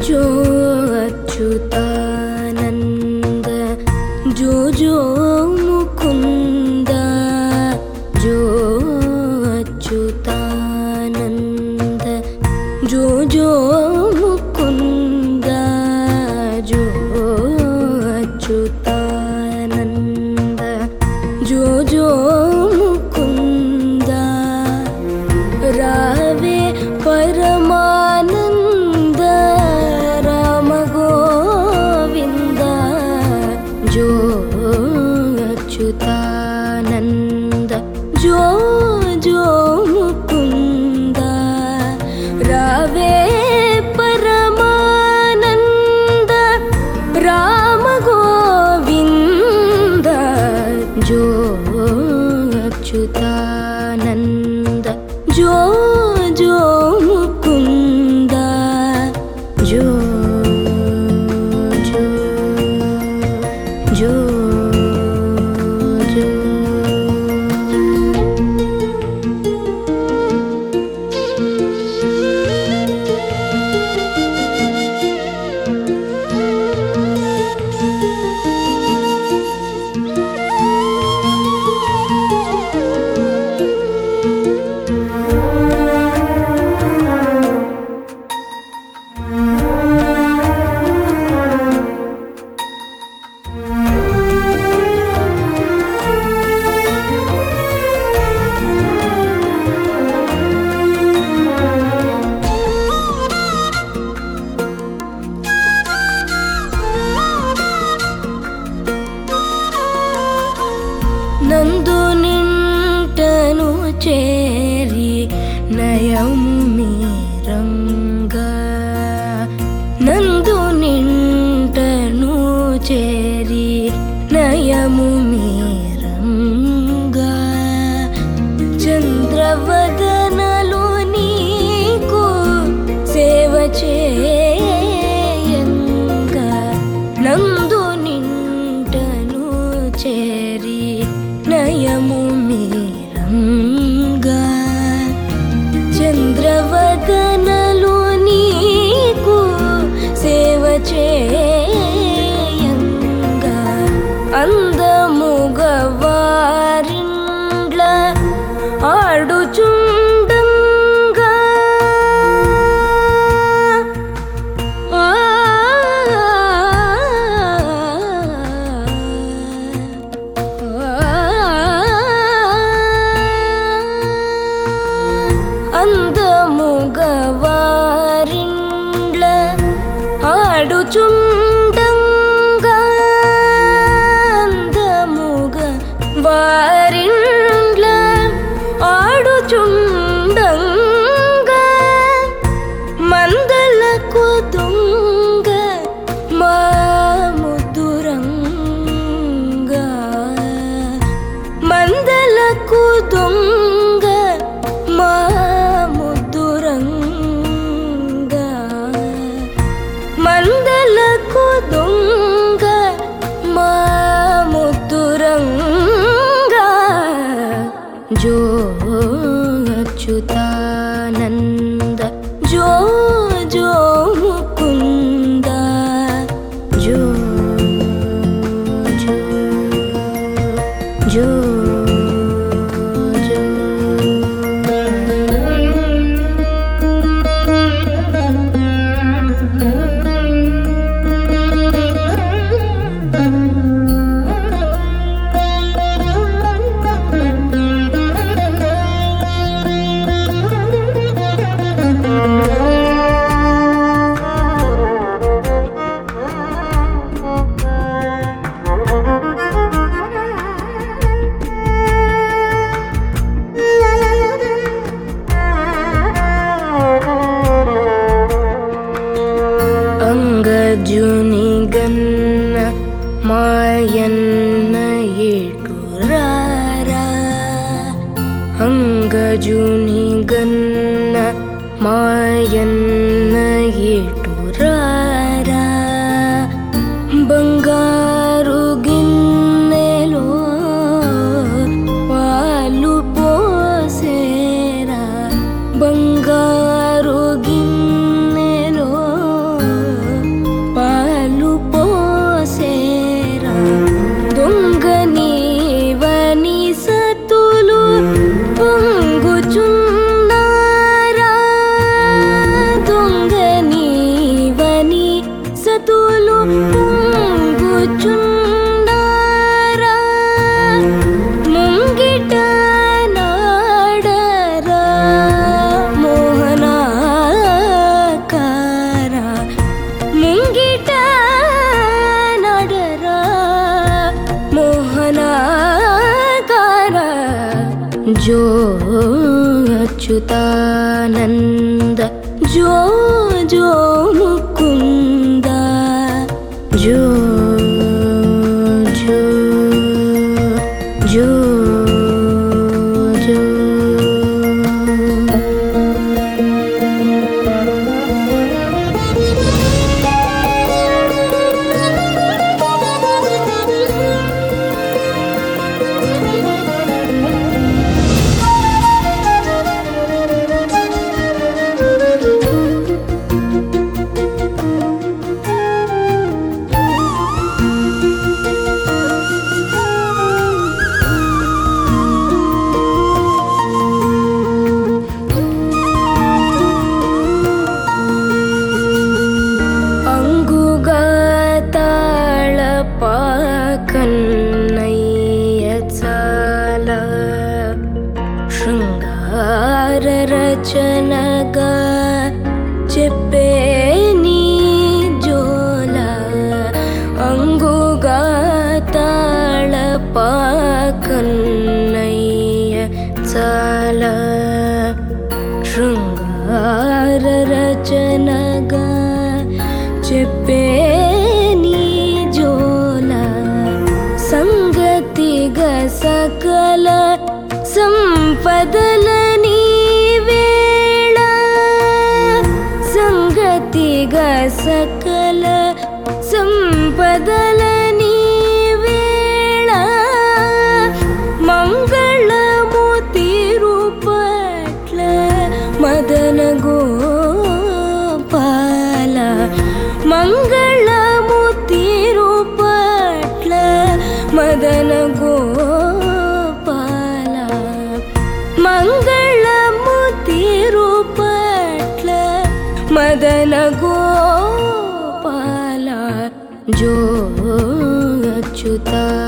जो अच्युतानंद जो जो मुकुंद जो अच्युतानंद जो जो मुकुंद जो अच्युतानंद जो जो मुकुंद रावे परमानंद राम गोविंद जो अच्युतानंद जो जो मुकुंद रावे परमानंद राम गोविंद जो अच्युतानंद जो जो मुकुंद जो जो जो जो నందు నింటను చేరి నయము మీరంగా నందు నింటను చేరి నయము మీరంగా చంద్రవదనలో నీకు సేవ చేయంగా నందు నింటను చేరి నయము మీరంగా చంద్రవదనలో నీకు సేవ చేయంగా అందముగా వారిండ్ల ఆడుచుండంగా అందముగా వారిండ్ల ఆడుచుండంగా అందముగా వారిండ్ల ఆడుచుండంగా మందలకు దొంగ మా ముద్దురంగా మందలకు దొంగ మా ముద్దురంగా మందలకు దొంగ మా ముద్దురంగా जो अच्युतानंद जो जो मुकुंद जो जो जो అంగజుని గన్న మాయన్న ఏటురారా అంగజుని గన్న మాయన్న ఏటురారా బంగారు గిన్నెలో పాలు పోసేరా బంగారు గిన్నెలో अच्युतानन्द जो जो मुकुन्द जो जो जो जो रचनगा చెప్పే నీ జోల అంగుగా తాళప కన్నయ్య చాల శృంగార రచనగా చెప్పే నీ జోల సంగతిగా సకల సంపదల सकल संपदल नीवेळ मंगलमूर्ति रूपट्ल मदन गोपाल मंगलमूर्ति रूपट्ल मदन गोपाल मंगलमूर्ति रूपट्ल मदन गोपाल जो अच्युता